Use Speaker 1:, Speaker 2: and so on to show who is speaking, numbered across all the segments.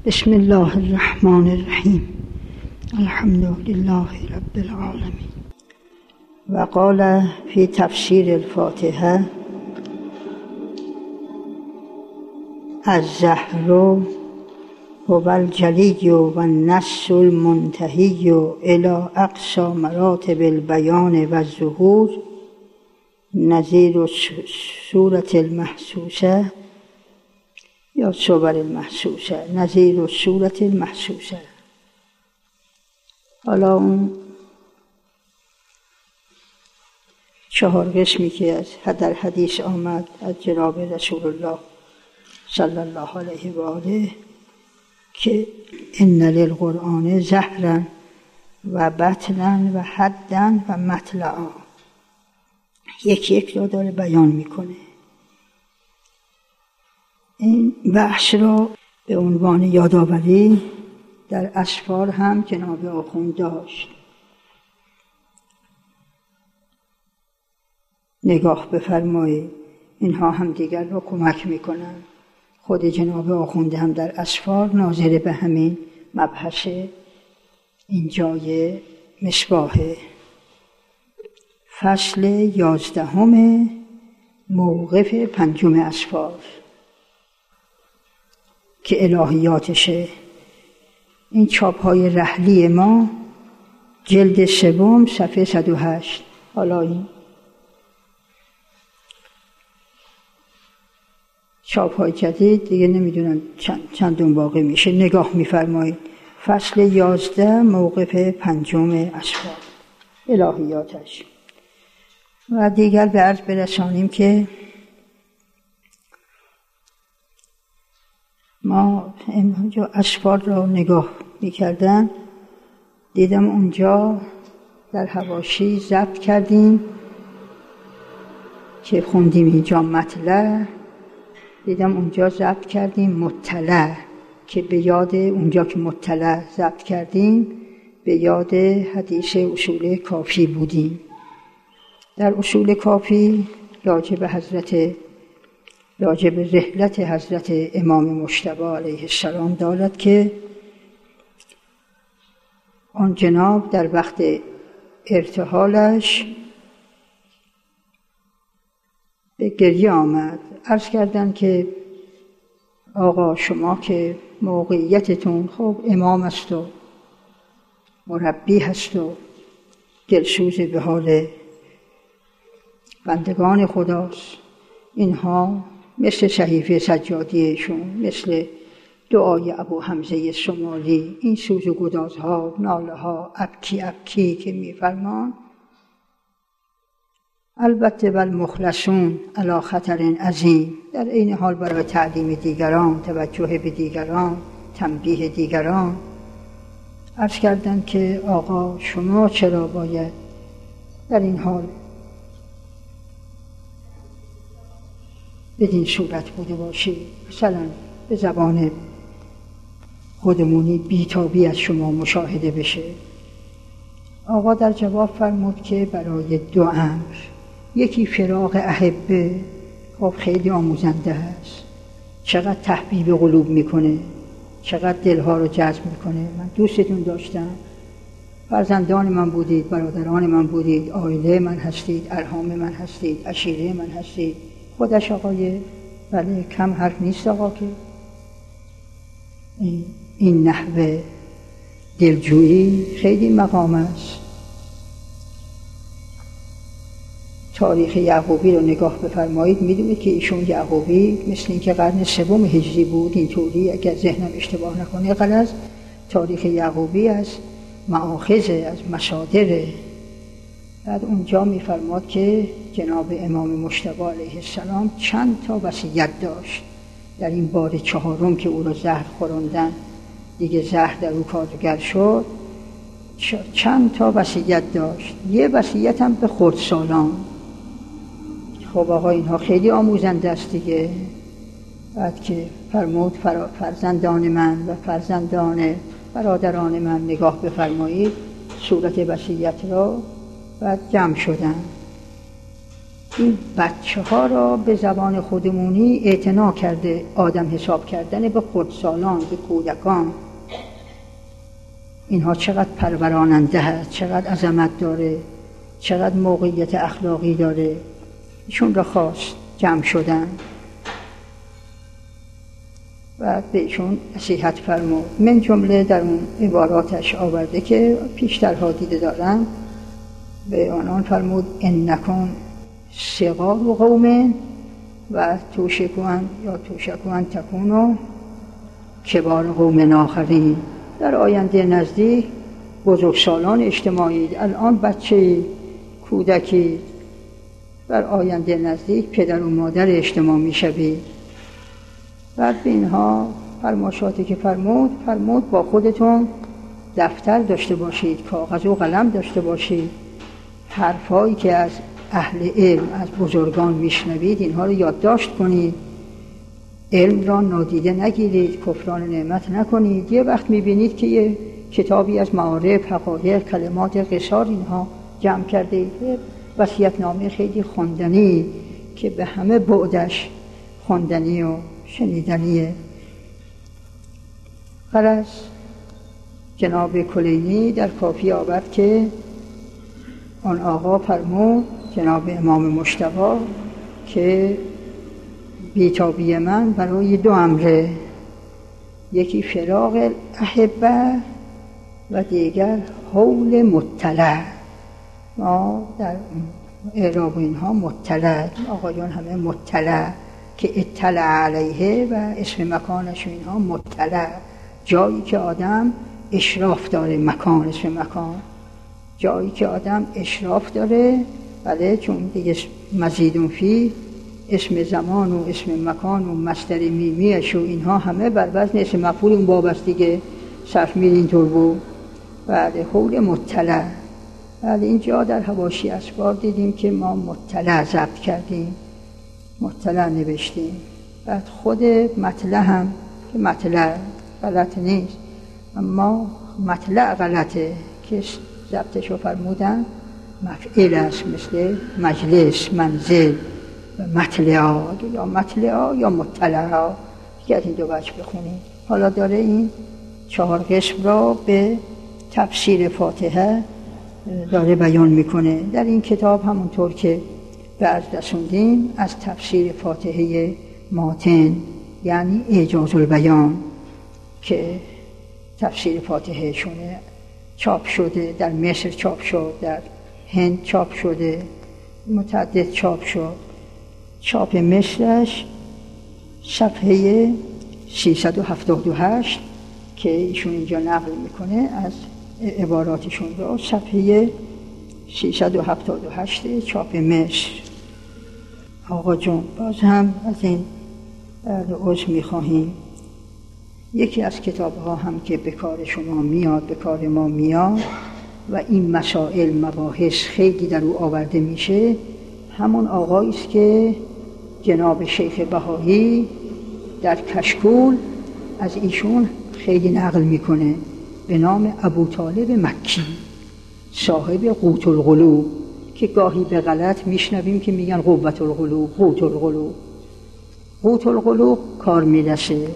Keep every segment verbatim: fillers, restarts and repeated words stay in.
Speaker 1: بسم الله الرحمن الرحیم. الحمد لله رب العالمین. و قال فی تفسیر الفاتحه: الزهر هو الجلی و النص المنتهی الی اقصی مراتب البیان و الظهور نظیر صورت المحسوسه یا صور المحسوسه نظیر صورت المحسوسه. حالا اون چهار قسمی که از در حدیث آمد از جناب رسول الله صلی الله علیه و آله که ان للقرآن ظهرا و بطنا و حدا و مطلعا، یکی یک را داره بیان میکنه. این بحث را به عنوان یادآوری در اسفار هم جناب آخوند داشت. نگاه بفرمایید، اینها هم دیگر را کمک میکنن. خود جناب آخوند هم در اسفار ناظر به همین مبحث این جای مصباح. فصل یازدهم موقف پنجم اسفار که الهیاتشه. این چاپ های رحلی ما جلد سوم صفحه صد و هشت. حالا این چاپ های جدید دیگه نمیدونم چند چندون واقع میشه. نگاه میفرمایید. فصل یازده موقف پنجم اسفار الهیاتش. و دیگر به عرض برسانیم که ما اینجا اسفار را نگاه میکردن، دیدم اونجا در حواشی ضبط کردیم که خوندیم اینجا مطلع، دیدم اونجا ضبط کردیم مطلع، که به یاد اونجا که مطلع ضبط کردیم به یاد حدیث اصول کافی بودیم. در اصول کافی راجع به حضرت راجع به رحلت حضرت امام مجتبی علیه السلام دارد که آن جناب در وقت ارتحالش به گریه آمد. عرض کردند که آقا شما که موقعیتتون خب امام است و مربی هست و دلسوز به حال بندگان خداست، اینها مثل صحیفه سجادیشون، مثل دعای ابو حمزه شمالی، این سوز و گدازها، ناله ها، ابکی ابکی که میفرمان، البته والمخلصون علی خطر عظیم، در این حال برای تعلیم دیگران، توجه به دیگران، تنبیه دیگران. عرض کردند که آقا شما چرا باید در این حال بدین صورت بوده باشی؟ مثلا به زبان خودمونی بیتابی از شما مشاهده بشه. آقا در جواب فرمود که برای دو امر، یکی فراق احبه، خب خیلی آموزنده هست، چقدر تحبیب قلوب میکنه، چقدر دلها رو جذب میکنه. من دوستتون داشتم، فرزندان من بودید، برادران من بودید، عائله من هستید، ارحام من هستید، عشیره من هستید. خودش آقای بله کم حرف نیست آقا که این, این نحوه دلجویی خیلی مقام است. تاریخ یعقوبی رو نگاه بفرمایید، میدونید که ایشون یعقوبی مثل این که قرن سوم هجری بود، اینطوری اگر ذهنم اشتباه نکنه غلط. تاریخ یعقوبی از مآخذ، از مصادر. بعد اونجا میفرماد که جناب امام مجتبی علیه السلام چند تا وصیت داشت. در این بار چهارم که او را زهر خوراندن، دیگه زهر در او کارگر شد، چند تا وصیت داشت. یه وصیت هم به خردسالان. خب آقا اینها خیلی آموزنده است دیگه. بعد که فرمود فرزندان من و فرزندان برادران من نگاه بفرمایید صورت وصیت را. بعد جمع شدن. این بچه ها را به زبان خودمونی اعتنا کرده آدم حساب کردن به خردسالان، به کودکان. اینها چقدر پروراننده هست، چقدر عظمت داره، چقدر موقعیت اخلاقی داره. ایشون را خواست جمع شدن و به ایشون نصیحت فرمود. من جمله در اون عباراتش آورده که پیشترها دیده دارم، به آنان فرمود انکم صغار قوم و توشکون یا توشکون تکونو کبار قوم آخرین. در آینده نزدیک بزرگسالان اجتماعی، الان بچه کودکی، در آینده نزدیک پدر و مادر اجتماع می شوید. بعد به اینها فرماشاتی که فرمود فرمود با خودتون دفتر داشته باشید، کاغذ و قلم داشته باشید، حرفایی که از اهل علم، از بزرگان میشنوید اینها رو یادداشت کنید، علم را نادیده نگیرید، کفران نعمت نکنید. یه وقت میبینید که یه کتابی از معارف، حقایق، کلمات قصار اینها جمع کرده اید، وصیت‌نامه خیلی خواندنی که به همه بعدش خواندنی و شنیدنیه. غرض جناب کلینی در کافی آورد که آن آقا فرمود، جناب امام مجتبی، که بیتابی من برای دو امره، یکی فراق الاحبه و دیگر حول مطلع. ما در اعراب اینها مطلع، آقایان همه مطلع که اطلع علیه و اسم مکانش اینها مطلع، جایی که آدم اشراف داره، مکان، اسم مکان، جایی که آدم اشراف داره. بله، چون دیگه مزیدون فی اسم زمان و اسم مکان و مصدر میمیش و اینها همه بر وزن اسم مفعول اون باب است دیگه، صرف میل اینطور بود. بله، حول مطلع. بله، اینجا در حواشی اسفار دیدیم که ما مطلع ضبط کردیم، مطلع نوشتیم. بعد خود مطلع هم که مطلع غلط نیست، اما مطلع غلطه که ضبطشو فرمودن مفعول است، مثل مجلس، منزل و مطلع، یا مطلع یا مطلع، که از این دو وجه بخونیم. حالا داره این چهار قسم را به تفسیر فاتحه داره بیان میکنه. در این کتاب همونطور که به عرض رسوندیم از تفسیر فاتحه ماتن، یعنی اعجاز البیان، که تفسیر فاتحه شونه چاپ شده، در مصر چاپ شد، در هند چاپ شده، متعدد چاپ شد. چاپ مصرش صفحه سیصد و هفتاد و هشت که ایشون اینجا نقل میکنه از عباراتشون را، صفحه سیصد و هفتاد و هشت چاپ مصر. آقا جون، باز هم از این عذر میخواهیم. یکی از کتاب ها هم که به کار شما میاد، به کار ما میاد و این مسائل، مباحث خیلی در او آورده میشه، همون آقایی است که جناب شیخ بهایی در کشکول از ایشون خیلی نقل میکنه، به نام ابوطالب مکی، صاحب قوت القلوب، که گاهی به غلط میشنویم که میگن قوت القلوب، قوت القلوب. قوت القلوب کار میرسه.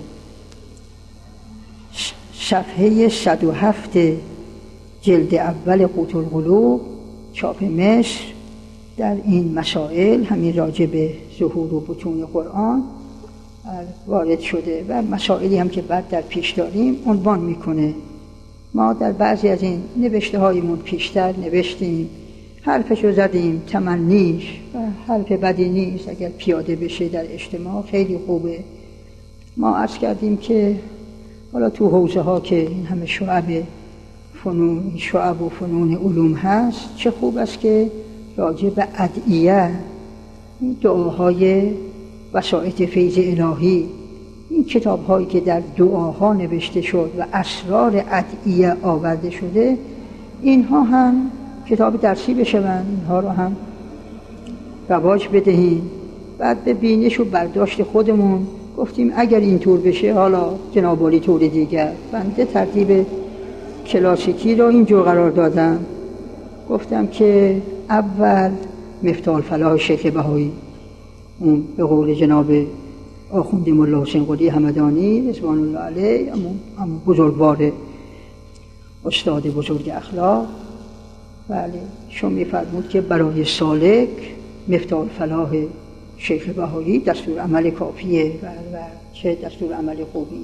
Speaker 1: صفحه صد و هفت جلد اول قوت القلوب چاپ مصر در این مسائل، همین راجع به ظهور و بطون قرآن وارد شده و مسائلی هم که بعد در پیش داریم عنوان میکنه. ما در بعضی از این نوشته هایمون پیشتر نوشتیم، حرفشو زدیم، تمنیش و حرف بدی نیست، اگر پیاده بشه در اجتماع خیلی خوبه. ما عرض کردیم که حالا تو حوزه ها که این همه شعب فنون، شعب و فنون علوم هست، چه خوب است که راجع به ادعیه، این دعاهای وسائط فیض الهی، این کتاب هایی که در دعاها نوشته شد و اسرار ادعیه آورده شده، اینها هم کتاب درسی بشوند، اینها رو هم رواج بدهیم. بعد به بینش و برداشت خودمون گفتیم اگر این طور بشه، حالا جناب عالی طور دیگر. بنده ترتیب کلاسیکی رو اینجور قرار دادم، گفتم که اول مفتاح الفلاح شیخ بهایی، اون به قول جناب آخوند ملا حسین قلی همدانی رضوان الله علیه، اما بزرگوار استاد بزرگ اخلاق، بله شما می‌فرمود که برای سالک مفتاح الفلاح شیخ بهایی دستور عمل کافیه و, و چه دستور عمل خوبی.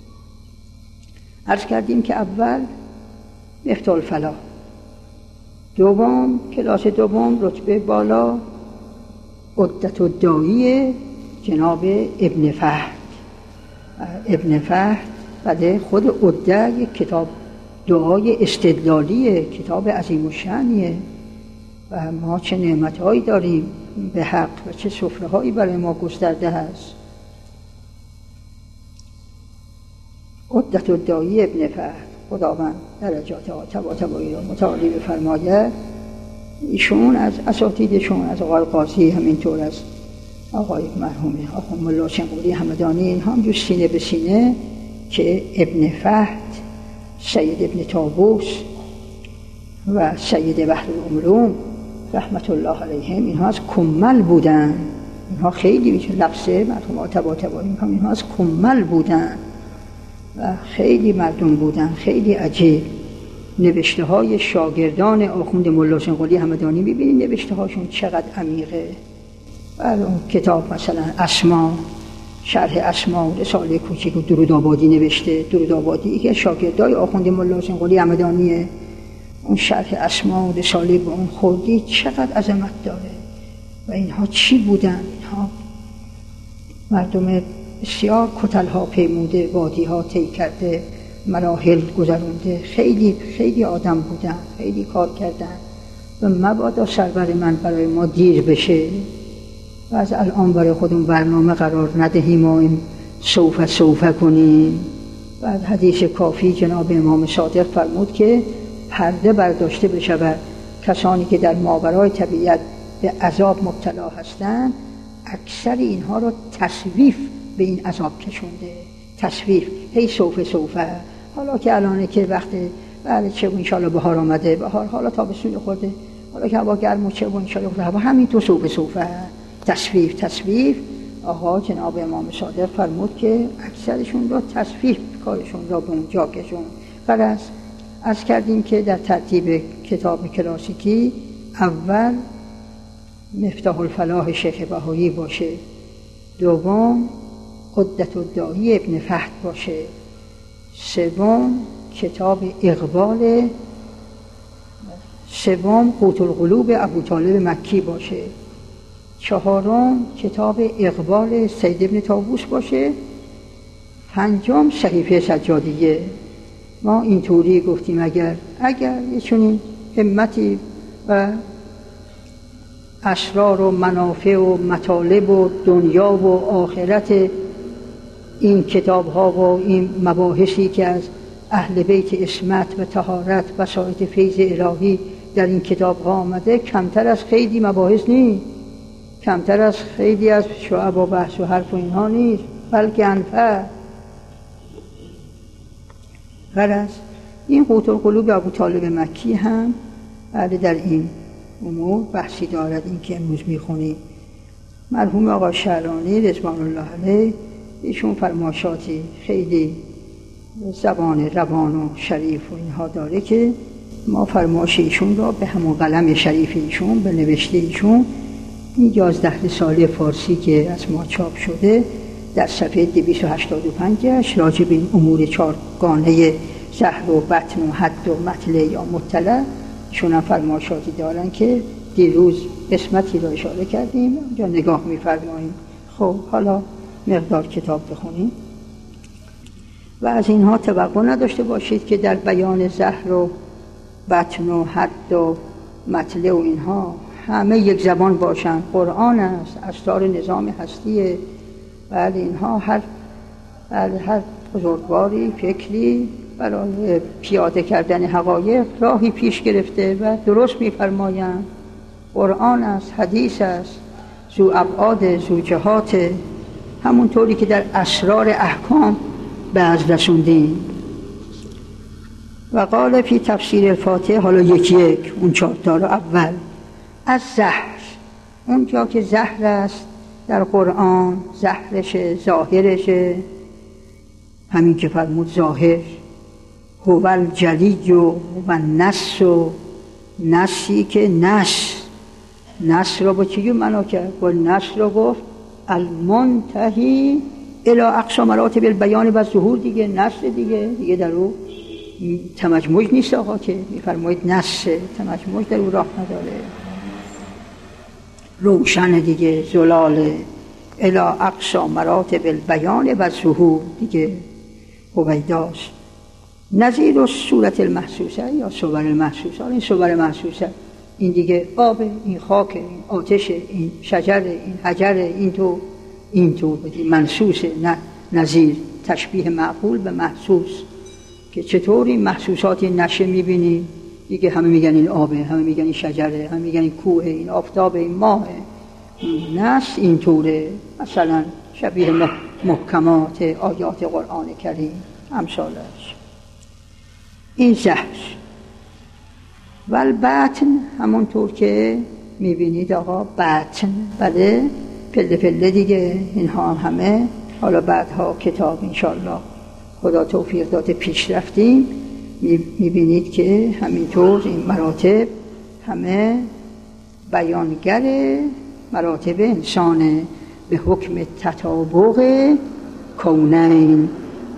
Speaker 1: عرض کردیم که اول مفتاح الفلاح، دوم کلاس دوم رتبه بالا عدت الداعی جناب ابن فهد. ابن فهد بعد خود عدت یک کتاب دعای استدلالیه، کتاب عظیم الشأنیه و ما چه نعمتهایی داریم به حق و چه سفره‌هایی برای ما گسترده هست. عدت الداعی ابن فهد، خداوند درجات طباطبایی را متعالی بفرماید. ایشون از اساتیدشون از آقای قاضی، همینطور از آقای مرحوم آخوند ملا حسین قلی همدانی، اینها هم جو سینه به سینه که ابن فهد، سید ابن طاووس و سید بحر العلوم رحمت الله علیهم، اینها از کمل بودن. اینها خیلی میشه لفظه مرحوم طباطبایی میگم اینها از کمل بودن و خیلی مردم بودن، خیلی عجیب. نوشته های شاگردان آخوند ملا حسین قلی همدانی ببینید نوشته هاشون چقدر عمیقه. بعد اون کتاب مثلا اسما، شرح اسما و رساله کوچیک و درود آبادی نوشته. درود آبادی که شاگردای آخوند ملا حسین قلی همدانیه. اون شرح اسما و رساله با اون خوردی چقدر عظمت داره. و اینها چی بودن؟ اینها مردم بسیار کتلها پیموده، وادیها طی کرده، مراحل گذرونده، خیلی خیلی آدم بودن، خیلی کار کردن و مبادا سرور من برای ما دیر بشه و از الان برای خودمون برنامه قرار ندهیم و این سوف سوف کنیم. و از حدیث کافی جناب امام صادق فرمود که پرده برداشته بشود. کسانی که در ماورای طبیعت به عذاب مبتلا هستند اکثر اینها رو تسویف به این عذاب کشونده. تسویف، هی سوف سوف. حالا که الانه که وقت بله چه و انشالله بهار آمده، بهار حالا تابستون خورده، حالا که هوا گرم و چه و انشالله خورده، هوا همین تو سوف سوف. تسویف تسویف. آقا جناب امام صادق فرمود که اکثرشون رو تسویف کارشون را به اونجا کشون. غرض عرض کردیم که در ترتیب کتاب کلاسیکی اول مفتاح الفلاح شیخ بهایی باشه، دوم عدت الداعی ابن فهد باشه، سوم کتاب اقبال، سوم قوت القلوب ابوطالب مکی باشه، چهارم کتاب اقبال سید ابن طاووس باشه، پنجم صحیفه سجادیه. ما اینطوری گفتیم اگر اگر یه چنین همتی و اسرار و منافع و مطالب و دنیا و آخرت این کتاب ها و این مباحثی که از اهل بیت عصمت و طهارت و بساط فیض الهی در این کتاب ها آمده کمتر از خیلی مباحث نیست، کمتر از خیلی از شعب و بحث و حرف و اینها نیست، بلکه انفع. غرض این قوت القلوب ابوطالب مکی هم بعد در این امور بحثی دارد. این که امروز میخونیم مرحوم آقا شعرانی رضوان الله علیه ایشون فرمایشاتی خیلی زبان روان و شریف و اینها داره که ما فرمایش ایشون را به همون قلم شریف ایشون به نوشته ایشون این یازده رساله فارسی که از ما چاپ شده در صفحه دویست و هشتاد و پنج راجع به این امور چارگانه زهر و بطن و حد و مطلع یا مطلع ایشون هم فرمایشاتی دارن که دیروز قسمتی را اشاره کردیم اونجا نگاه می‌فرماییم. خب حالا مقدار کتاب بخونیم و از اینها توقع نداشته باشید که در بیان زهر و بطن و حد و مطلع و اینها همه یک زبان باشن. قرآن است، اسرار نظام هستیه. بله اینها هر بله هر بزرگواری فکری برای پیاده کردن حقایق راهی پیش گرفته و درست می‌فرمایند. قرآن است، حدیث است، ذو ابعاد ذو جهات، همونطوری که در اسرار احکام به از رسوندیم. و قال فی تفسیر الفاتحه، حالا یکی یک اون چهار تا رو اول از زهر اونجا که زهر است در قرآن، زهرشه، ظاهرشه، همین که فرمود ظاهر هو الجلی و النص، و نصی که نص نص را با چی معنا کرد؟ با نص را گفت المنتهی الی اقصی مراتب البیان و ظهور. دیگه نص دیگه دیگه در او تمجموج نیست آقا، که میفرمایید نص تمجموج در او راه نداره، روشن دیگه، زلاله الی اقصی مراتب البیان و ظهور دیگه هویداست. نظیر صورت المحسوسه یا صور المحسوسه. این صور محسوسه این دیگه آب، این خاک، این آتش، این شجر، این حجر، این تو این تو منسوسه. نه نظیر تشبیه معقول به محسوس، که چطوری محسوساتی نشه میبینی دیگه، همه میگن این آبه، همه میگن این شجره، همه میگن این کوه، این آفتاب، این ماه. نص این طوره، مثلا شبیه محکمات آیات قرآن کریم امثالش. این زهر و البطن همونطور که میبینید آقا، بطن بله پله پله دیگه، اینها همه حالا بعدها کتاب انشالله خدا توفیق داده پیش رفتیم، میبینید که همینطور این مراتب همه بیانگر مراتب انسانه به حکم تطابق کونین،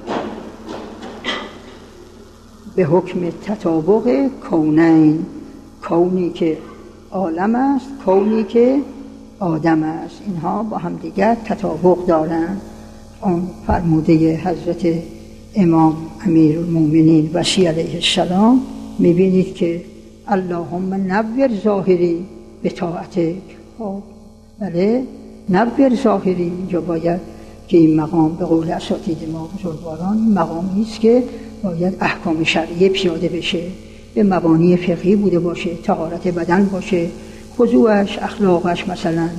Speaker 1: به حکم تطابق کونین، کونی که عالم است، کونی که آدم است، اینها با هم دیگر تطابق دارند. آن فرموده حضرت امام امیر المؤمنین وصی علیه السلام میبینید که اللهم نور ظاهری به طاعتک. بله نور ظاهری، اینجا باید که این مقام به قول اساتید ما بزرگواران این مقامی است که باید احکام شرعیه پیاده بشه، به مبانی فقهی بوده باشه، طهارت بدن باشه، خضوعش، اخلاقش، مثلا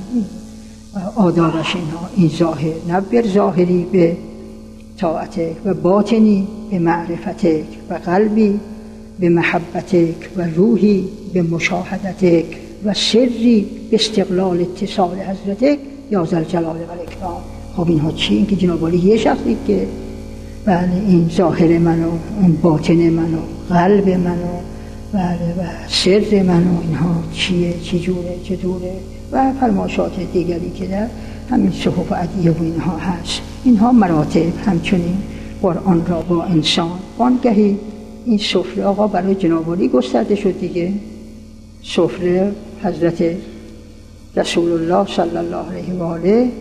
Speaker 1: آدابش، اینها این ظاهر. نور ظاهری به طاعتک و باطنی به معرفتک و قلبی به محبتک و روحی به مشاهدتک و سری به استقلال اتصال حضرتک یا ذوالجلال و الاکرام. خب اینها چی؟ این که جناب عالی یه شخصی که بله این ظاهر منو، اون باطن منو، قلب منو، بله و سر منو، اینها چیه، چی جوره، چطوره و فرمایشات دیگری که در همین صحف عدیه و اینها هست. اینها مراتب همچنین قرآن را با انسان وانگهی این سفره آقا برای جناب عالی گسترده شد دیگه. سفره حضرت رسول الله صلی الله علیه و آله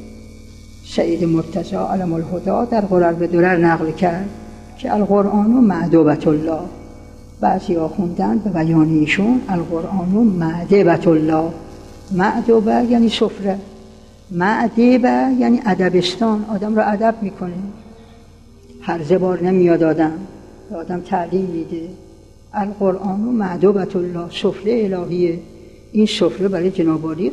Speaker 1: سید مرتضی علم الهدی در قرر به درر نقل کرد که القرآن و معدوبت الله. بعضی ها خوندن به بیان ایشون القرآن و معدوبت الله. معدوبه یعنی سفره، معدوبه یعنی ادبستان، آدم را ادب میکنه. هر زبار نمیاد آدم، آدم تعلیم میده. القرآن و معدوبت الله، سفره الهیه. این سفره برای جناب عالی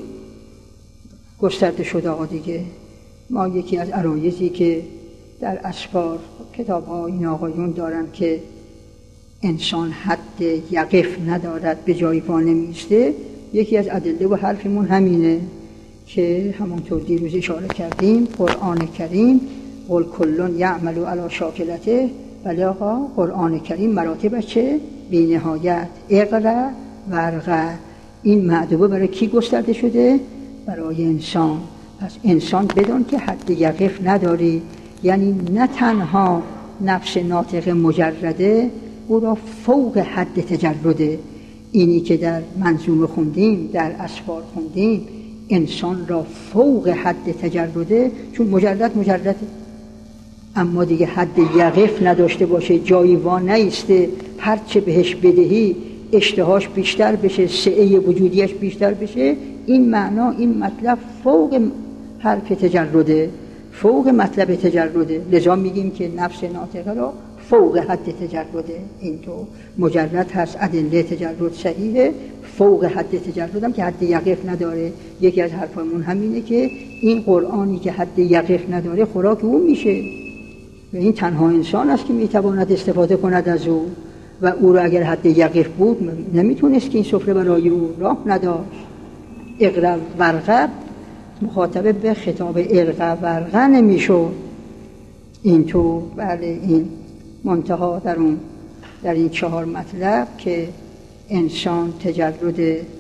Speaker 1: گسترده شده آقا دیگه. ما یکی از عرایضی که در اسفار کتاب ها این آقایون دارن که انسان حد یقف ندارد، به جایی پا نمیسته، یکی از ادله و حرفمون همینه که همونطور دیروز اشاره کردیم قرآن کریم قل کلون یعمل علی شاکلته. ولی آقا قرآن کریم مراتبش چه؟ بی نهایت. اقرأ ورقه. این معدوبه برای کی گسترده شده؟ برای انسان. پس انسان بدون که حد یقف نداری، یعنی نه تنها نفس ناطق مجرده، او را فوق حد تجرده. اینی که در منظومه خوندیم، در اسفار خوندیم، انسان را فوق حد تجرده، چون مجرد مجرده، اما دیگه حد یقف نداشته باشه، جایی وا نیسته، هرچه بهش بدهی اشتهاش بیشتر بشه، سعه وجودیش بیشتر بشه. این معنا، این مطلب فوق حرف تجرده، فوق مطلب تجرده. لذا میگیم که نفس ناطقه را فوق حد تجرده. این تو مجرد هست، ادله تجرد صحیحه، فوق حد تجرد هم که حد یقف نداره. یکی از حرفمون همینه که این قرآنی که حد یقف نداره خوراک اون میشه و این تنها انسان است که میتواند استفاده کند از او، و او را اگر حد یقف بود نمیتونست که این سفره برای او راه نداشت. اقرا ورقب مخاطب به خطاب اقرا ورقه نمیشد. این تو بله این منتها در اون در این چهار مطلب که انسان تجرد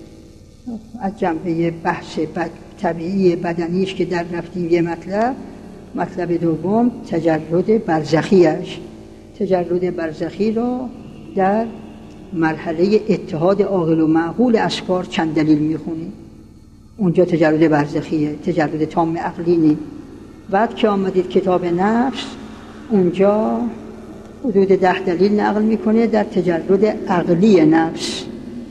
Speaker 1: از جنبه بحث بد طبیعی بدنیش که در رفتیم یه مطلب، مطلب دوم تجرد برزخیش. تجرد برزخی را در مرحله اتحاد عاقل و معقول اسفار چند دلیل میخونیم. اونجا تجرد برزخیه، تجرد تام عقلی نی. بعد که آمدید کتاب نفس، اونجا حدود ده دلیل نقل میکنه در تجرد عقلی نفس.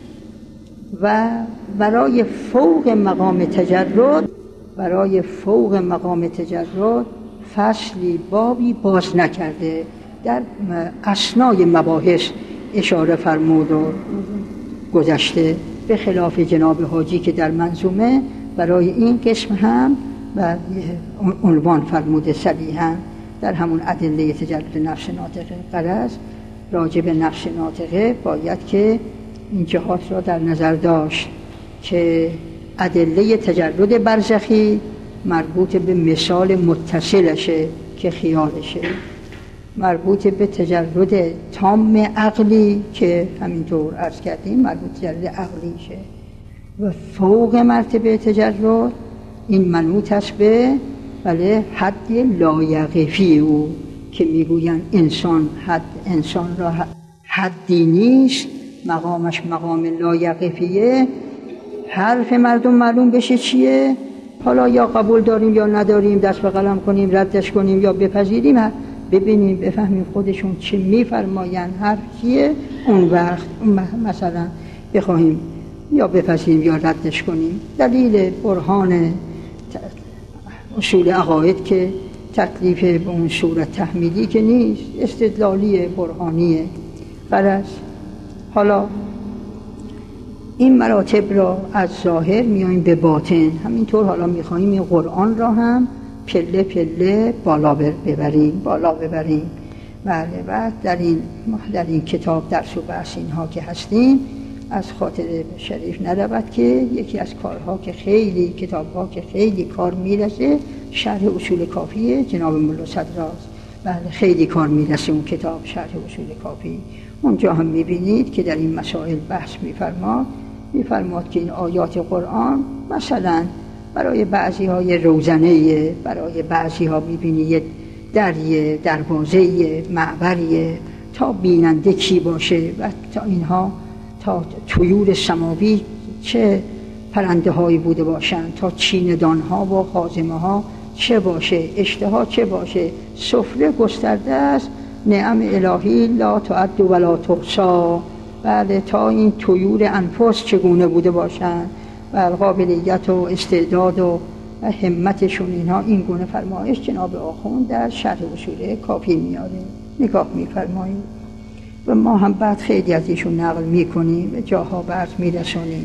Speaker 1: و برای فوق مقام تجرد برای فوق مقام تجرد فصلی بابی باز نکرده، در اثنای مباحث اشاره فرمود و گذشته، به خلاف جناب حاجی که در منظومه برای این قسم هم و عنوان فرموده صریحاً در همون ادله تجرد نفس ناطقه. غرض راجع به نفس ناطقه باید که این جهات را در نظر داشت که ادله تجرد برزخی مربوط به مثال متصلشه که خیالشه، مربوط به تجرد تام عقلی که همینطور عرض کردیم مربوط تجرد عقلیشه. و فوق مرتبه تجرد این منوط است به بله حد لایقفی او که میگوین انسان حد انسان را حدی نیست، مقامش مقام لایقفیه. حرف مردم معلوم بشه چیه، حالا یا قبول داریم یا نداریم، دست به قلم کنیم ردش کنیم یا بپذیریم، ببینیم بفهمیم خودشون چه میفرماین، حرف چیه، اون وقت مثلا بخواهیم یا بپذیریم یا ردش کنیم. دلیل برهان اصول عقاید که تکلیف به اون صورت تحمیلی که نیست، استدلالی برهانیه. غرض حالا این مراتب را از ظاهر میاییم به باطن، همینطور حالا میخواییم این قرآن را هم پله پله بالا ببریم بالا ببریم بله. بعد در این در این کتاب درس و بحث اینها که هستیم از خاطر شریف نرود که یکی از کارها که خیلی کتابها که خیلی کار میرسه شرح اصول کافیه جناب ملا صدراست. بله خیلی کار میرسه اون کتاب شرح اصول کافی. اونجا هم میبینید که در این مسائل بحث میفرماد میفرماد که این آیات قرآن مثلا برای بعضی های روزنه، برای بعضی ها میبینید دریه، دروازه، معبریه، تا بیننده کی باشه و تا اینها تا طیور سماوی چه پرنده هایی بوده باشند، تا چیندان ها و خازمه ها چه باشه، اشتها چه باشه، سفره گسترده است، نعم الهی لا تعد ولا تحصی. بله تا این طیور انفس چگونه بوده باشند و قابلیت و استعداد و همتشون، اینها این گونه فرمایش جناب آخوند در شرح اصول کافی میاره، نگاه میفرمایید و ما هم بعد خیلی از ایشون نقل میکنیم و جاها برد میرسونیم.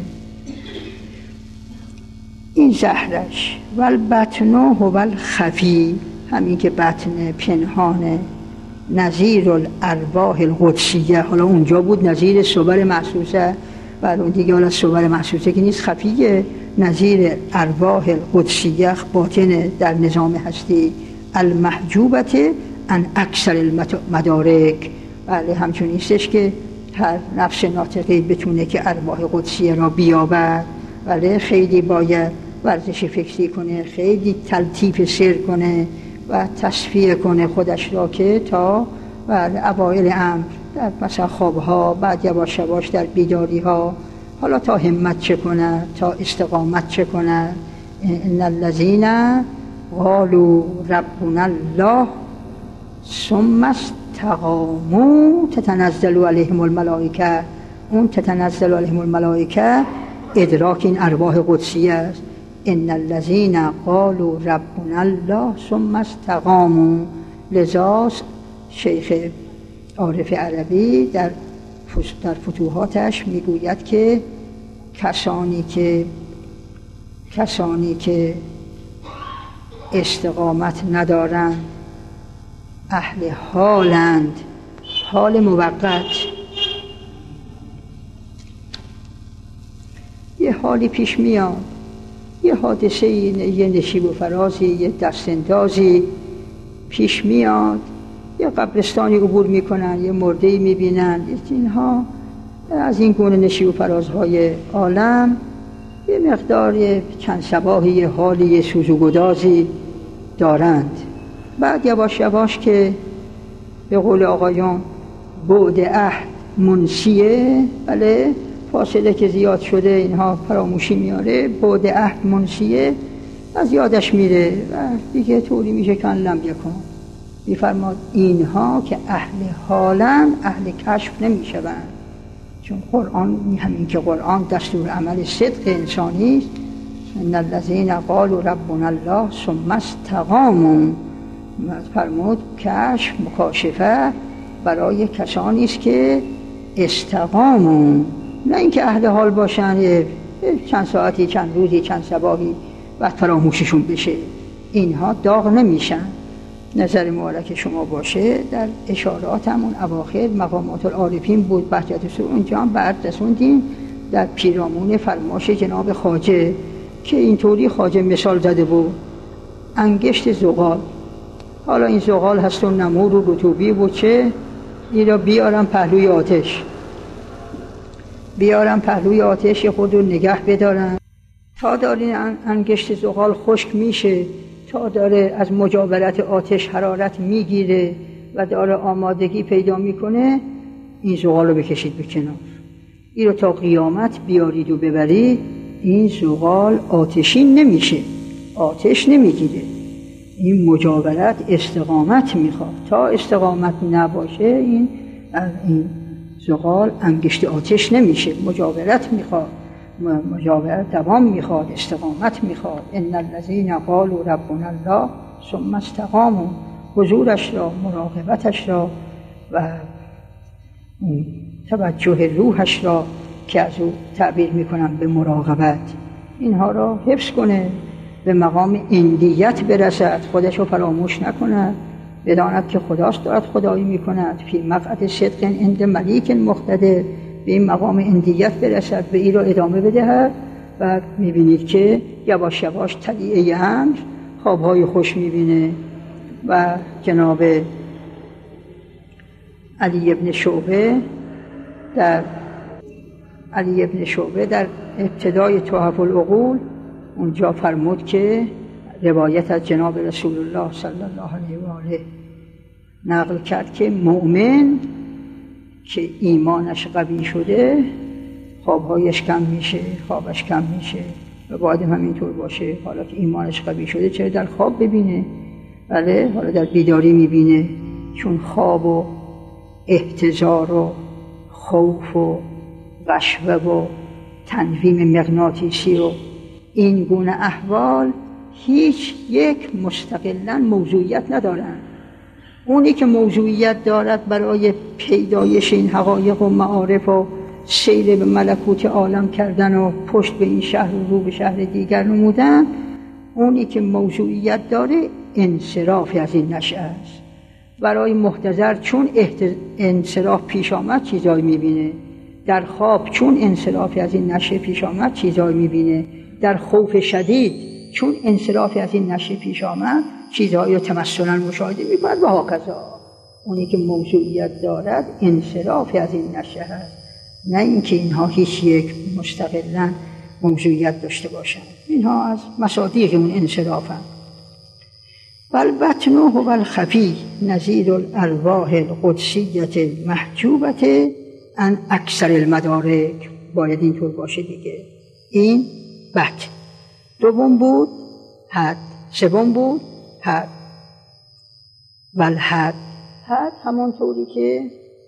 Speaker 1: این زهرش و البطن هو الخفی، همین که بطن پنهانه، نظیر الارواح القدسیه، حالا اونجا بود نظیر صور محسوسه و اون دیگه حالا صور محسوسه که نیست، خفیه، نظیر ارواح القدسیه باطن در نظام هستی، المحجوبت عن اکثر المدارک. بله همچون نیستش که هر نفس ناطقی بتونه که ارواح قدسیه را بیابد. بله خیلی باید ورزش فکری کنه، خیلی تلطیف سر کنه و تصفیه کنه خودش را که تا بله اوایل امر در مثلا خوابها، بعد یواش یواش در بیداری ها، حالا تا همت چه کنه، تا استقامت چه کنه. ان الذين قالوا ربنا الله ثم استقاموا تتنزل علیهم الملائکه، اون تتنزل علیهم الملائکه ادراک این ارواح قدسیه است. ان الذين قالوا ربنا الله ثم استقاموا، لذا شیخ عارف عربی در در فتوحاتش میگوید که کسانی که کسانی که استقامت ندارند اهل حالند، حال موقت. یه حالی پیش میاد یه حادثه، یه نشیب و فرازی، یه دستاندازی پیش میاد، یه قبرستانی عبور میکنن، یه مرده‌ای میبینن، اینها از این گونه نشیب و فرازهای عالم یه مقدار چند صباحی حالی سوز و گدازی دارند. بعد یواش یواش که به قول آقایان بعد عهد منسیه، بله فاصله که زیاد شده اینها فراموشی میاره، بعد عهد منسیه، از یادش میره و دیگه طوری میشه کن لم یکن. میفرماد اینها که اهل حالن اهل کشف نمیشوند، چون قرآن همین که قرآن دستور عمل صدق انسانی است. ان الذین قالوا ربنا الله ثم استقاموا، فرمود کشف مکاشفه برای کسانی است که استقاموا، نه اینکه اهل حال باشن چند ساعتی چند روزی چند صباحی بعد فراموششون بشه. اینها داغ نمیشن. نظر مبارک شما باشه در اشارات همون اواخر مقامات العارفین بود، بهجت سور اونجا هم بعد رسوندیم در پیرامون فرماش جناب خواجه که اینطوری خواجه مثال زده بود. انگشت زغال، حالا این زغال هست و نمور و رطوبی بود، چه این را بیارم پهلوی آتش، بیارم پهلوی آتش خود رو نگه بدارم تا داره انگشت زغال خشک میشه، تا داره از مجاورت آتش حرارت میگیره و داره آمادگی پیدا میکنه، این زغال رو بکشید به کنار، این رو تا قیامت بیارید و ببرید، این زغال آتشین نمیشه، آتش نمیگیره. این مجاورت استقامت میخواد، تا استقامت نباشه این این زغال انگشت آتش نمیشه، مجاورت میخواد، مجاورت دوام میخواد، استقامت میخواد. ان الذین قالوا ربنا الله ثم استقاموا، حضورش را، مراقبتش را و توجه روحش را که از او تعبیر میکنم به مراقبت، اینها را حفظ کنه، به مقام اندیت برسد، خودش رو فراموش نکند، بداند که خداست دارد خدایی میکند، فی مقعد صدق عند ملیک مقتدر، به این مقام اندیت برسد، به این را ادامه بدهد و میبینید که یواش یواش طلیعه امر خوابهای خوش میبینه. و جناب علی ابن شعبه در علی ابن شعبه در ابتدای تحف العقول اونجا فرمود که روایت از جناب رسول الله صلی الله علیه و آله نقل کرد که مؤمن که ایمانش قوی شده خوابهایش کم میشه، خوابش کم میشه و باید همینطور باشه. حالا که ایمانش قوی شده چرا در خواب ببینه؟ بله حالا در بیداری میبینه، چون خواب و احتضار و خوف و غشوه و تنویم مغناطیسی و این گونه احوال هیچ یک مستقلاً موضوعیت ندارند. اونی که موضوعیت دارد برای پیدایش این حقایق و معارف و سیر به ملکوت عالم کردن و پشت به این شهر و رو به شهر دیگر نمودن، اونی که موضوعیت داره انصراف از این نشأه است. برای محتضر چون انصراف پیش آمد چیزایی میبینه، در خواب چون انصراف از این نشأه پیش آمد چیزایی میبینه، در خوف شدید چون انصراف از این نشأه پیش آمد چیزهایی رو تمثلا مشاهده میکند و هاکذا. اونی که موضوعیت دارد انصراف از این نشأه است، نه اینکه اینها هیچ یک مستقلاً موضوعیت داشته باشند. اینها از مصادیق اون انصرافند. بل بطن هو الخفی نظیر الارواح القدسیت المحجوبت عن اکثر المدارک. باید اینطور باشه دیگه. این بطن. دوم بود حد. سوم بود حد. بل حد. حد همون طوری که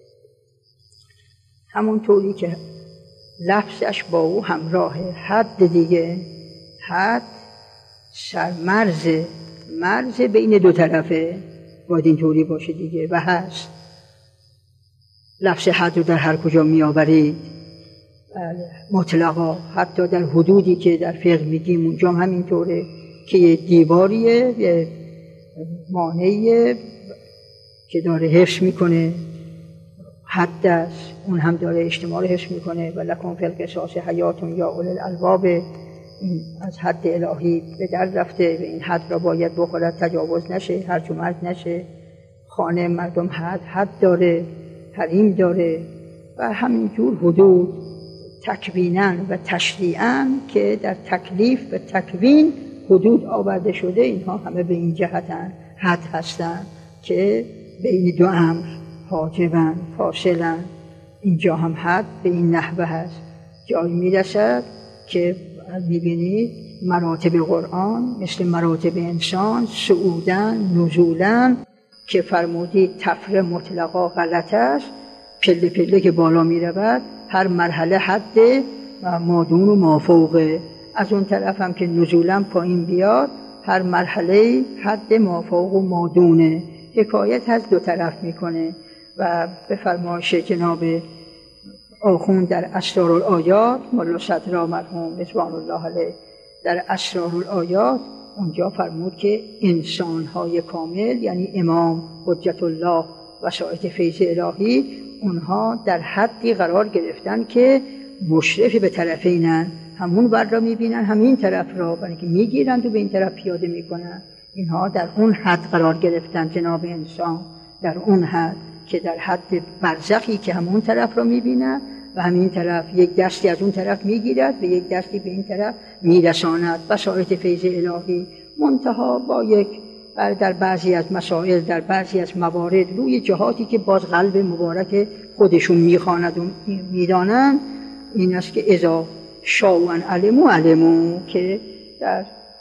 Speaker 1: همون طوری که لفظش با او همراهه. حد دیگه. حد سر مرز مرز بین دو طرفه، باید اینطوری باشه دیگه. و هست لفظ حد رو در هر کجا می آورید مطلقا، حتی در حدودی که در فقه میگیم اونجا همینطوره که یه دیواریه، یه مانعیه که داره حفظ میکنه، حد است، اون هم داره اجتماع رو حفظ میکنه. و لکن فی القصاص حیاتون یا اولی الالباب، این از حد الهی به در رفته و این حد را باید بخورد، تجاوز نشه، هرج و مرج نشه. خانه مردم حد حد داره، حریم داره و همینجور حدود تکویناً و تشریعاً که در تکلیف و تکوین حدود آورده شده. اینها همه به این جهتن، حد هستن که بین دو امر حاجبن، فاصلن. اینجا هم حد به این نحوه هست. جایی میرسد که میبینید مراتب قرآن مثل مراتب انسان صعودن، نزولن، که فرمودید تفره مطلقا غلط است. پله پله که بالا میرود هر مرحله حد و مادون و مافوقه. از اون طرف هم که نزولن پایین بیاد هر مرحله حد مافوق و مادونه. حکایت از دو طرف میکنه و به فرمایش جناب آخوند در اسرارالآیات، مولا صدرا مرحوم رضوان الله علیه، در اسرارالآیات اونجا فرمود که انسان‌های کامل یعنی امام حجت الله و ساعت فیض الهی اونها در حدی قرار گرفتن که مشرف به طرفینن، همون ور را میبینن همین طرف را، برای که میگیرند و به این طرف پیاده میکنن. اینها در اون حد قرار گرفتن جناب انسان، در اون حد که در حد برزخی که همون طرف را میبینن و همین طرف یک دستی از اون طرف میگیرد و یک دستی به این طرف میرساند بساط فیض الهی. منتها با یک در بعضی از مسائل، در بعضی از موارد روی جهاتی که باز قلب مبارک خودشون میخواند و میدانند، این است که اذا شاء ان علموا علموا، که در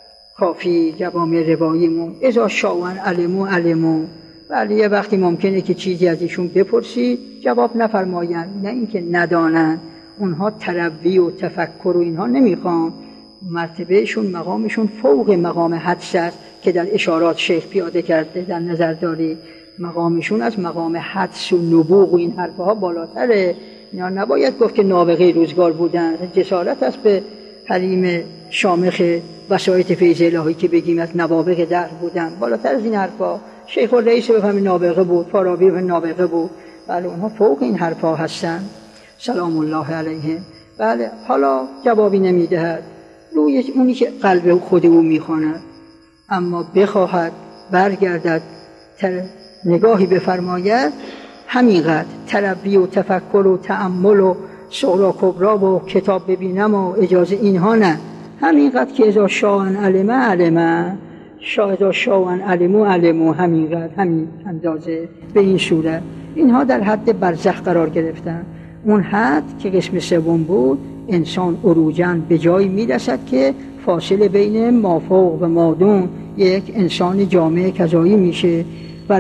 Speaker 1: کافی جوامع رواییمون اذا شاء ان علموا علموا. ولی یه وقتی ممکنه که چیزی از ایشون بپرسی جواب نفرمایند، نه اینکه ندانند. اونها تروی و تفکر و اینها نمیخوان، مرتبهشون مقامشون فوق مقام حدس است که در اشارات شیخ پیاده کرده در نظر داری. مقامشون از مقام حدس و نبوغ و این حرفها بالاتره. یا نباید گفت که نابغه روزگار بودن، جسارت است به حریم شامخ وسایط فیض الهی که بگیم از نوابغ دهر بودن، بالاتر از این حرفا. شیخ الرئیس بفهمی نابغه بود، فارابی بفهمی نابغه بود، بله اونها فوق این حرفا هستن سلام الله علیهم. بله حالا جوابی نمیدهد روی اونی که قلب خود او میخواند، اما بخواهد برگردد تر نگاهی بفرماید، همینقدر تربی و تفکر و تأمل و صغرا کبرا و کتاب ببینم و اجازه اینها نه. همینقدر که اذا شاء ان علم علم، اذا شاء ان علموا علموا، همینقدر، همین اندازه. به این صورت اینها در حد برزخ قرار گرفتن. اون حد که قسم سوم بود، انسان عروجاً به جایی میرسد که فاصله بین مافوق و مادون یک انسان جامع کذایی میشه. و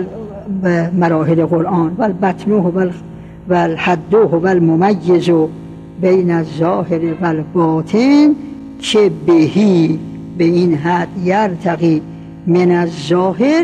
Speaker 1: مراحل قرآن و البطنه و الحده و الممیز بین الظاهر و الباطن که بهی، به این حد، یرتقی من الظاهر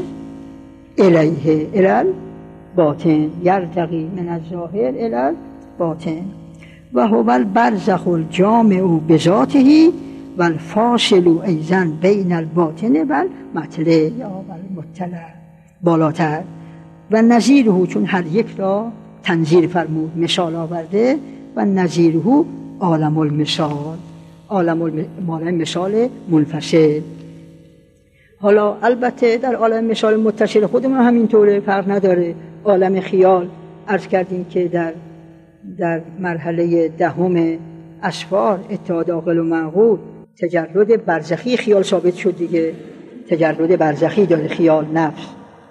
Speaker 1: الیه الی الباطن، یرتقی من الظاهر الی الباطن و هو البرزخ الجامع بذاته و الفاصل ایضا بین الباطن و المطلع یا المطلع، بالاتر. و نظیره، چون هر یک را تنظیر فرمود، مثال آورده، و نظیره عالم المثال، عالم المثال منفصل. حالا البته در عالم مثال متصل خودمون همینطوره، فرق نداره. عالم خیال عرض کردیم که در در مرحله دهم اسفار اتحاد عاقل و معقول تجرد برزخی خیال ثابت شد دیگه. تجرد برزخی داره خیال، نفس،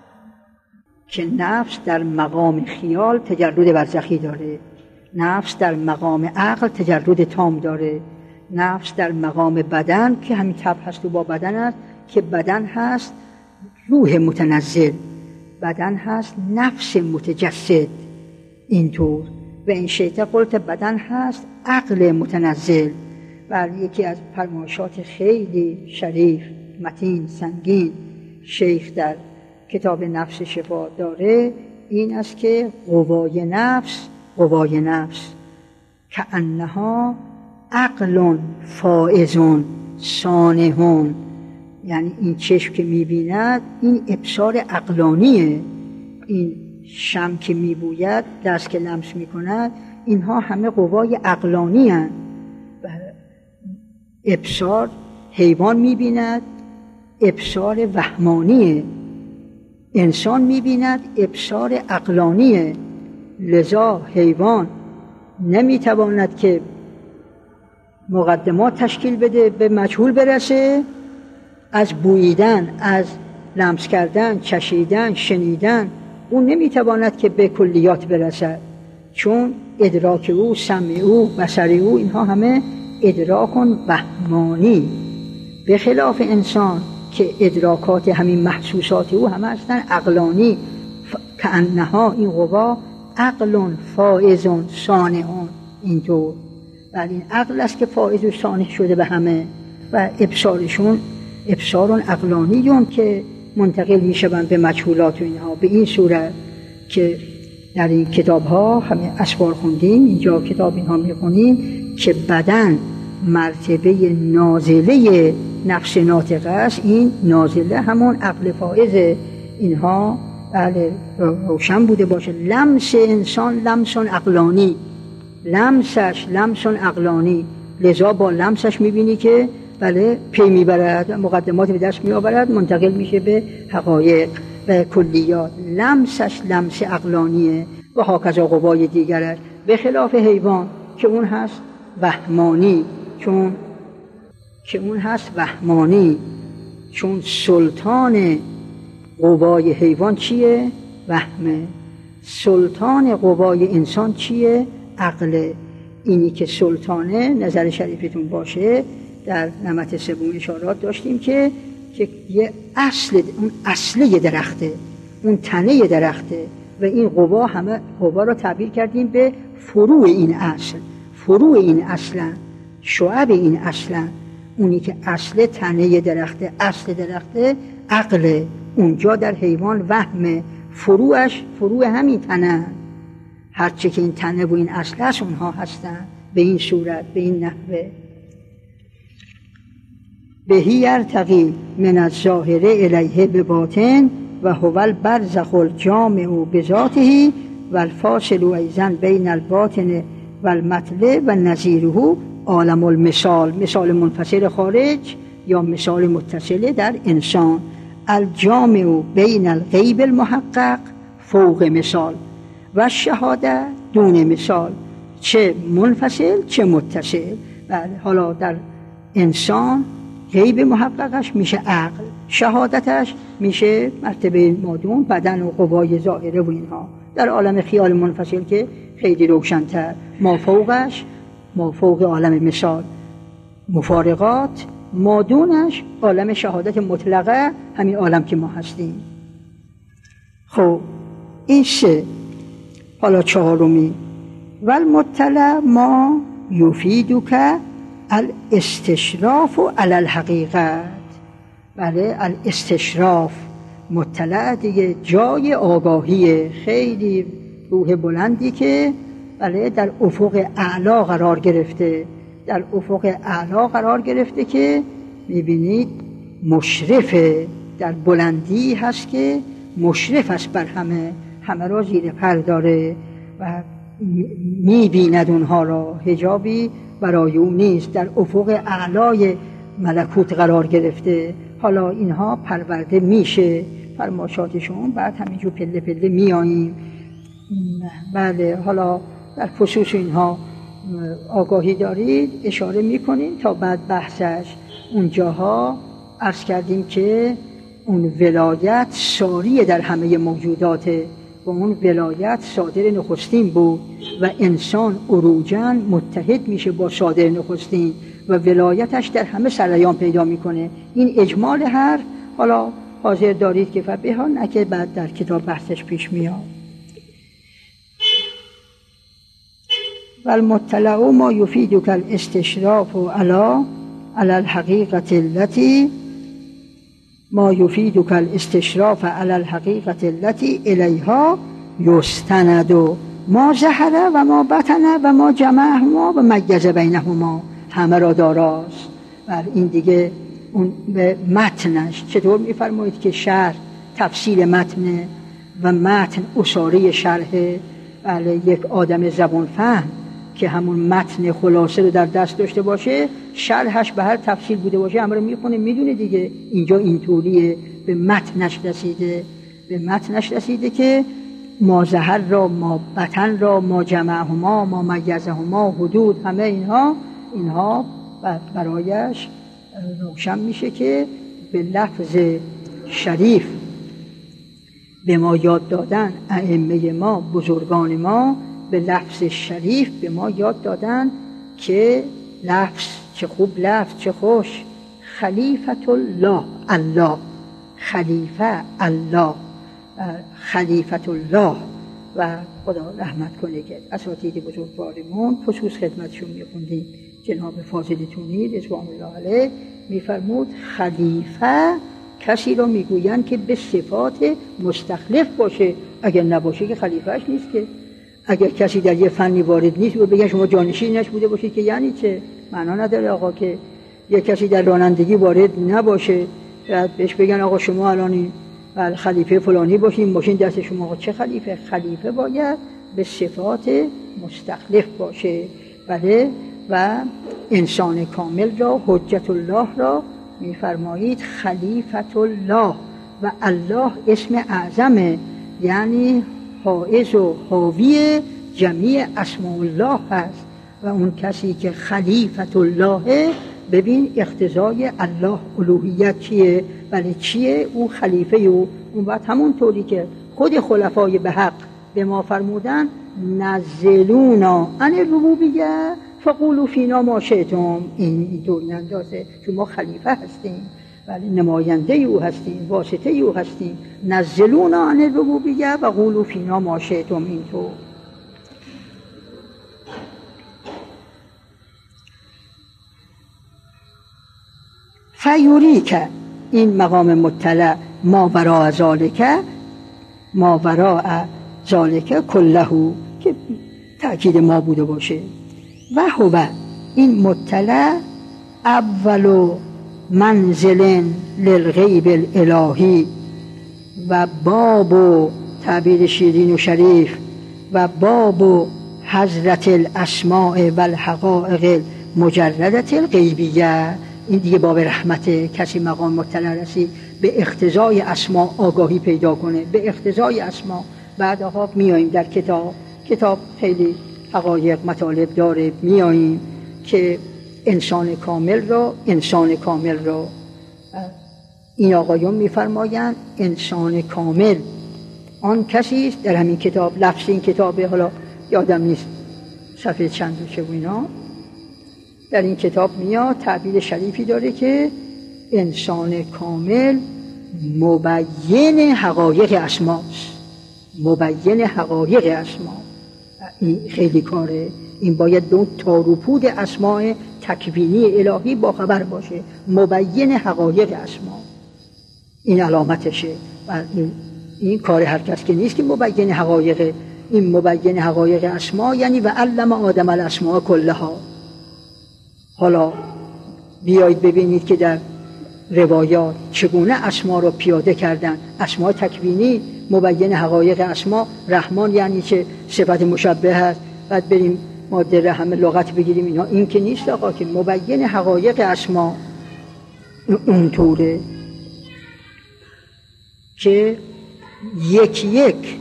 Speaker 1: که نفس در مقام خیال تجرد برزخی داره، نفس در مقام عقل تجرد تام داره، نفس در مقام بدن که همین تب هست و با بدن است، که بدن هست روح متنزل، بدن هست نفس متجسد، اینطور. و این شیطه قلت بدن هست عقل متنزل. و یکی از فرمایشات خیلی شریف، متین، سنگین شیخ در کتاب نفس شفا داره این است که قوای نفس، قوای نفس که انها عقل فائزون صانعون، یعنی این چشم که میبیند این ابصار عقلانیه، این شم که میبوید، دست که لمس میکند، اینها همه قوای عقلانی هستند. ابصار حیوان می‌بیند ابصار وهمانیه، انسان می‌بیند ابصار عقلانیه. لذا حیوان نمی‌تواند که مقدمات تشکیل بده به مجهول برسه، از بوییدن، از لمس کردن، چشیدن، شنیدن اون نمیتواند که به کلیات برسد، چون ادراک او، سمع او، بصر او اینها همه ادراک وهمانی، به خلاف انسان که ادراکات همین محسوسات او همه هستن عقلانی. کأنها این قوا عقل فائز صانع، اینطور ولی این عقل است که فائز و صانع شده به همه و ابصارشون ابصار عقلانیون که منتقل میشوند به مجهولات و اینها. به این صورت که در این کتاب ها همه اسفار خوندیم، اینجا کتاب اینها میخونیم که بدن مرتبه نازله نفس ناطقه است. این نازله همون عقل فائزه. اینها بله روشن بوده باشه. لمس انسان لمس عقلانی، لمسش لمس عقلانی، لذا با لمسش میبینی که بله پی میبرد، مقدمات به دست میآورد، منتقل میشه به حقایق و کلیات. لمسش لمس عقلانیه و هاکذا قوای دیگرش، به خلاف حیوان که اون هست وهمانی. چون که اون هست وهمانی چون سلطان قوای حیوان چیه؟ وهمه. سلطان قوای انسان چیه؟ عقله. اینی که سلطانه نظر شریفتون باشه. در نمط سوم اشارات داشتیم که که یه اصل، اون اصله درخته، اون تنه درخته و این قوا همه قوا رو تعبیر کردیم به فروع این اصل. فروع این اصلا، شعب این اصلا، اونی که اصل تنه درخته، اصل درخته عقله. اونجا در حیوان وهمه، فروعش فروع همین تنه، هرچه که این تنه و این اصل هست اونها هستن. به این صورت، به این نحوه بهی یرتقی من الظاهر الیه بباطن و هو البرزخ الجامع بذاته و الفاصل ایضا بین الباطن و المطلع و نظیره عالم المثال. مثال منفصل خارج یا مثال متصل در انسان. الجامع بین الغیب المحقق فوق مثال و شهاده دون مثال، چه منفصل چه متصل. بله، حالا در انسان غیب محققش میشه عقل، شهادتش میشه مرتبه مادون، بدن و قوای ظاهره و اینها. در عالم خیال منفصل که خیلی روشن‌تر، ما فوقش ما فوق عالم مثال، مفارقات مادونش عالم شهادت مطلقه، همین عالم که ما هستیم. خب این سه. حالا چهارمی والمطلع ما یفیدک الاستشراف علی الحقیقت. بله، الاستشراف، مطلع دیگه جای آگاهی، خیلی روح بلندی که بله در افق اعلا قرار گرفته، در افق اعلا قرار گرفته که میبینید مشرفه، در بلندی هست که مشرف است بر همه، همه را زیر پر داره و میبیند اونها را، حجابی برای اون نیست، در افق اعلای ملکوت قرار گرفته. حالا اینها پرورده میشه، فرماشاتشون بعد همینجور پله پله میاییم. بله، حالا در خصوص اینها آگاهی دارید، اشاره میکنیم تا بعد بحثش. اونجاها عرض کردیم که اون ولایت ساریه در همه موجودات و اون ولایت صادر نخستین بود و انسان عروجاً متحد میشه با صادر نخستین و ولایتش در همه سرایان پیدا میکنه. این اجمال هر، حالا حاضر دارید که فبها نه که بعد در کتاب بحثش پیش میاد. والمطلع ما یفیدک الاستشراف علی علی الحقیقت التي ما یفیدک الاستشراف علی الحقیقت التي الیها یستند ما ظهر و ما بطن و ما جمعهما و مجز بینهما، همه را داراست. و این دیگه اون به متنش چطور میفرمایید که شرح تفسیر متن و متن اساره شرح. بله، یک آدم زبان فهم که همون متن خلاصه رو در دست داشته باشه، شرحش به هر تفصیل بوده باشه، همه رو میخونه میدونه دیگه اینجا اینطوریه، به متنش رسیده، به متنش رسیده که ما ظهر را، ما بطن را، ما جمعهما، ما میزهما، حدود، همه اینها اینها برایش روشن میشه که به لفظ شریف به ما یاد دادن ائمه ما، بزرگان ما، به لفظ شریف به ما یاد دادن که لفظ چه خوب، لفظ چه خوش، خلیفت الله، الله خلیفه، الله خلیفت الله. و خدا رحمت کنه که اساتید بزرگوارمون خصوص خدمتشون میخوندیم، جناب فاضل تونی رضوان الله علیه میفرمود خلیفه کسی رو میگویند که به صفات مستخلف باشه، اگر نباشه که خلیفهش نیست. که اگر کسی در یه فنی وارد نیست و بگن شما جانشینش بوده باشید که یعنی چه؟ معنا نداره آقا که یه کسی در رانندگی وارد نباشه بعد بهش بگن آقا شما الان خلیفه فلانی باشین، ماشین دست شما. آقا چه خلیفه؟ خلیفه باید به صفات مستخلف باشه. بله. و انسان کامل را، حجت الله را میفرمایید خلیفت الله. و الله اسم اعظمه، یعنی حائز و حاوی جمیع اسماء الله هست. و اون کسی که خلیفت الله، ببین اقتضای الله الوهیت چیه؟ بله چیه؟ او خلیفه او. اون وقت همون طوری که خود خلفای به حق به ما فرمودن نزلونا عن الربوبیه فقولوا فینا ما شئتم، این طوری اندازه چون ما خلیفه هستیم، ولی نماینده او هستیم، واسطه او هستیم. نزلونا عن الربوبیه و قولوا فینا ما شئتم. اینطور فیوریک، این مقام مطلع، ما وراء ذالک، ما وراء ذالک کله، که تأکید ما بوده باشه. و هو، این مطلع، اول منزل للغیب الالهی و باب و تعبیر شیرین و شریف و باب و حضرت الاسماء و الحقائق مجردت الغیبیه. این دیگه باب رحمته. کسی مقام مطلع رسید به اقتضای اسما آگاهی پیدا کنه، به اقتضای اسما. بعد آقا میاییم در کتاب کتاب خیلی حقایق مطالب داره، میاییم که انسان کامل را انسان کامل را این آقایون میفرمایند انسان کامل آن کسی است. در همین کتاب لفظ این کتابه، حالا یادم نیست صفحه چند چه و اینا، در این کتاب میاد تعبیر شریفی داره که انسان کامل مبین حقایق اسماست، مبین حقایق اسما. این خیلی کاره، این باید به اون تاروپود اسماء تکوینی الهی با خبر باشه، مبین حقایق اسما، این علامتشه. و این, این کار هر کس که نیست که مبین حقایق، این مبین حقایق اسما یعنی و علم آدم الاسماء کلها. حالا بیایید ببینید که در روایات چگونه اسما را پیاده کردن. اسما تکوینی مبین حقایق اسما، رحمان یعنی چه؟ صفت مشبه هست. بعد بریم ماده همه لغت بگیریم اینا، این که نیست آقا، که مبین حقایق اسما اونطوره که یک یک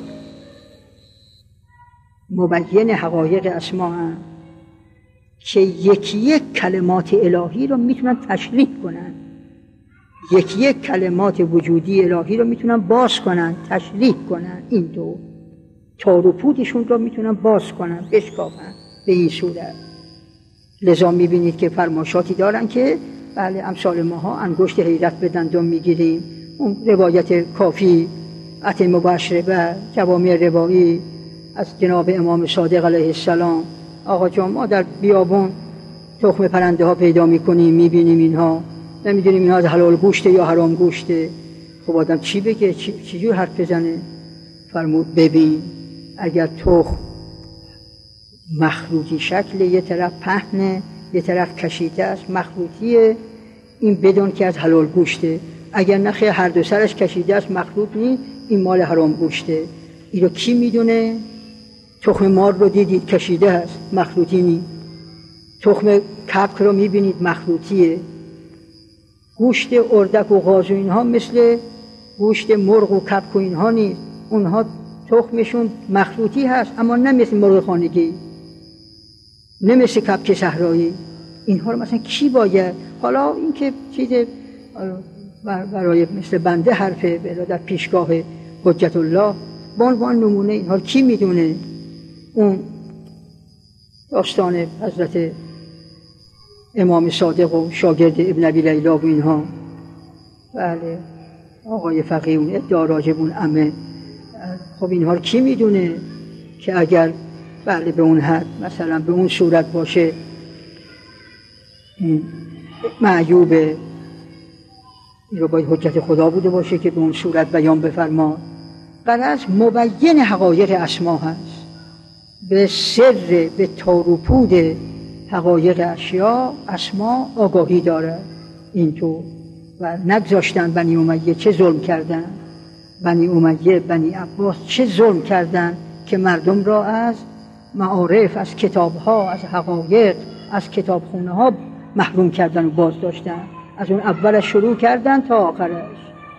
Speaker 1: مبین حقایق اسما هم که یکی یک کلمات الهی رو میتونن تشریح کنن، یکی یک کلمات وجودی الهی رو میتونن باز کنن، تشریح کنن، این دو تار و پودشون رو میتونن باز کنن، بشکافن به این صورت. لذا میبینید که فرماشاتی دارن که بله امثال ماها انگشت حیرت به دندان میگیریم. اون روایت کافی عطا مبشر و جوامع روایی از جناب امام صادق علیه السلام، آقا جان ما در بیابون تخم پرنده ها پیدا میکنیم، میبینیم اینها، نمیدونیم اینها حلال گوشته یا حرام گوشته. خب آدم چی بگه؟ چی چجور حرف بزنه؟ فرمود ببین اگر تخم مخروطی شکل، یه طرف پهنه یه طرف کشیده است، مخروطیه، این بدون که از حلال گوشته. اگر نخه هر دو سرش کشیده است، مخروط نیست، این مال حرام گوشته. این رو کی میدونه؟ تخم مار رو دیدید کشیده هست، مخلوطی نی. تخم کبک رو میبینید مخلوطیه. گوشت اردک و غاز و اینها مثل گوشت مرغ و کبک و اینها نیست، اونها تخمشون مخلوطی هست، اما نه مثل مرغ خانگی، نه مثل کبک صحرایی. اینها رو مثلا کی باید، حالا این که چیز برای مثل بنده حرفه به در پیشگاه حجت الله با عنوان نمونه، اینها رو کی میدونه؟ اون داستان حضرت امام صادق و شاگرد ابن ابی لیلا و اینها، بله آقای فقیه اون ادعا راجبون عمه، خب اینها رو کی میدونه که اگر بله به اون حد مثلا به اون صورت باشه این معیوبه، این رو باید حجت خدا بوده باشه که به اون صورت بیان بفرما. غرض مبین حقایق اسما هست، به سر به تاروپود حقایق اشیا اسما آگاهی داره. اینطور و نگذاشتن بنی امیه چه ظلم کردن، بنی امیه بنی عباس چه ظلم کردن که مردم را از معارف، از کتابها، از حقایق، از کتابخونه ها محروم کردن و باز داشتن. از اون اولش شروع کردن تا آخرش.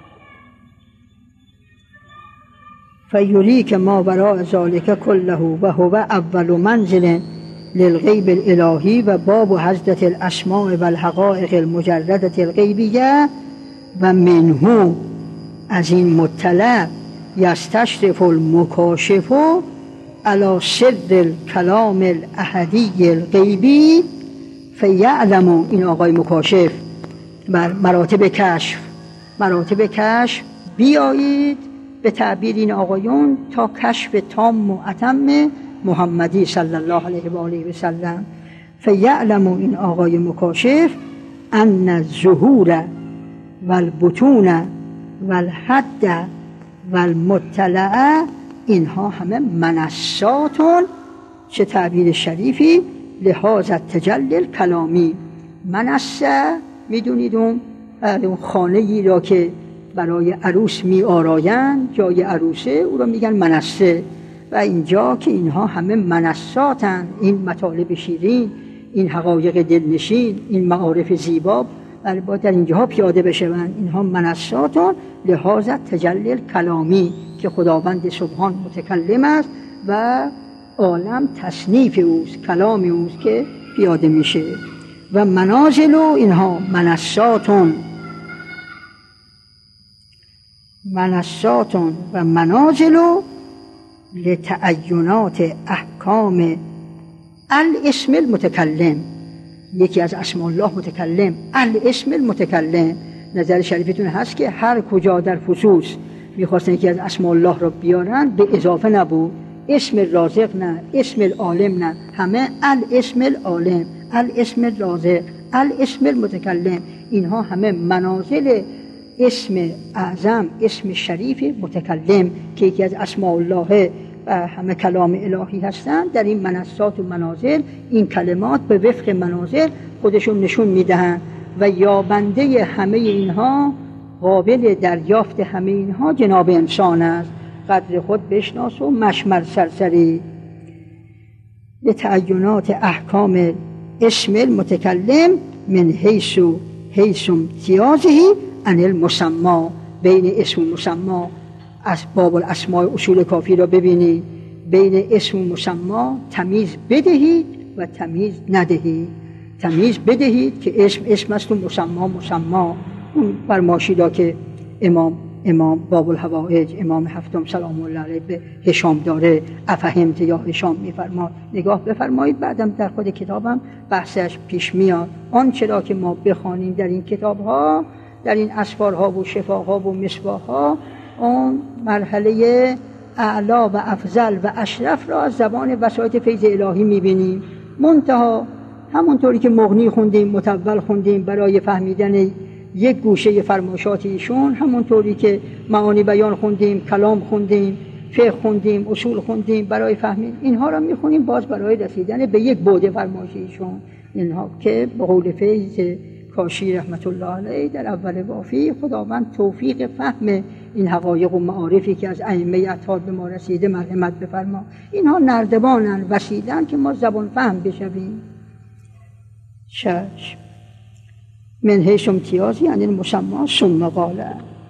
Speaker 1: فیوری که ما وراء ذالک کله و هو اول منزل للغیب الالهی و باب حضرت الاسماء و الحقائق المجردة الغیبیه و منه از این مطلع یستشرف المکاشف علی سر الکلام الاحدی الغیبی فیعلم. این آقای مکاشف بر مراتب کشف، مراتب کشف بیایید به تعبیر این آقایون تا کشف تام و اتم محمدی صلی الله علیه و آله و سلم. فیعلم این آقای مکاشف ان الظهور والبطون والحد والمطلع اینها همه منصاتون، چه تعبیر شریفی، لحاظ التجلی الکلامی. منصه میدونید اون خانه‌ای را که برای عروس می آرایند، جای عروسه، او را میگن منصه. و اینجا که اینها همه منصاتن، این مطالب شیرین، این حقایق دلنشین، این معارف زیبا باید در اینجاها پیاده بشوند. اینها منصاتن لحاظ تجلی کلامی که خداوند سبحان متکلم است و عالم تصنیف اوست، کلام اوست که پیاده میشه. و منازل اینها منصاتن منصاتن و منازل لتعینات احکام الاسم المتکلم. یکی از اسماء الله متکلم، الاسم المتکلم. نظر شریفتون هست که هر کجا در فصوص میخواستن یکی از اسماء الله را بیارن به اضافه نبود، اسم رازق نه، اسم العالم نه، همه الاسم العالم، الاسم الرازق، الاسم المتکلم. اینها همه منازل اسم اعظم، اسم شریف متکلم که یکی از اسماء الله و همه کلام الهی هستند. در این منصات و منازل این کلمات به وفق منازل خودشون نشون میدهند و یابنده همه اینها، قابل دریافت همه اینها جناب انسان است. قدر خود بشناس و مشمر سرسری. لتعینات احکام اسم المتکلم من حیث حیث امتیازه عن المسمى. بین اسم و مسمى از باب الاسماء اصول کافی را ببینید، بین اسم و مسمى تمیز بدهید و تمیز ندهید. تمیز بدهید که اسم اسم است و مسمى مسمى. اون فرمایشی را که امام امام باب الحوائج امام هفتم سلام الله علیه به هشام داره، افهمت یا هشام میفرماد، نگاه بفرمایید. بعدم در خود کتابم بحثش پیش میاد. آنچه را که ما بخوانیم در این کتاب‌ها، در این اسفارها و شفاها و مصباح‌ها، اون مرحله اعلا و افضل و اشرف را از زبان وسایط فیض الهی میبینیم. منتها همونطوری که مغنی خوندیم، متول خوندیم برای فهمیدن یک گوشه فرمایشات ایشون، همونطوری که معانی بیان خوندیم، کلام خوندیم، فقه خوندیم، اصول خوندیم برای فهمید، اینها را میخونیم باز برای رسیدن به یک بعد فرمایش ایشون. اینها که به قول فیض کاشی رحمت الله علیه در اول وافی، خداوند توفیق فهم این حقایق و معارفی که از ائمه اطهار به ما رسیده مرحمت بفرما. اینها نردبانن وسیله‌اند که ما زبان فهم بشویم. چشم من حیث امتیاز یعنی المسما ثم قال